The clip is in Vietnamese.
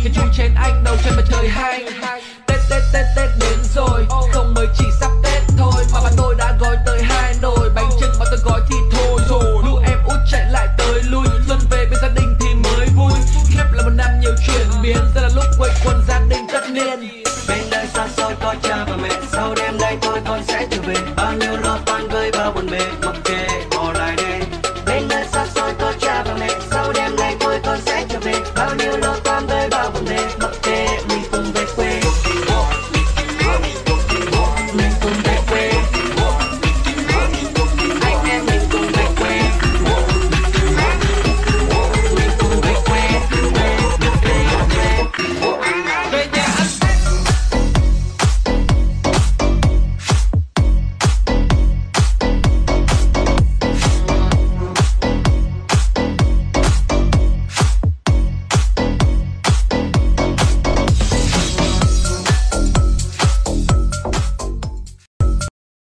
cái chui chén anh đầu trên mặt trời hay. Tết đến rồi, không mới chỉ sắp Tết thôi mà bà tôi đã gói tới 2 nồi bánh chưng mà tôi gói thì thôi rồi. Lũ em út chạy lại tới lui, xuân về bên gia đình thì mới vui. Khép là một năm nhiều chuyển biến, giờ là lúc quây quần gia đình tất niên.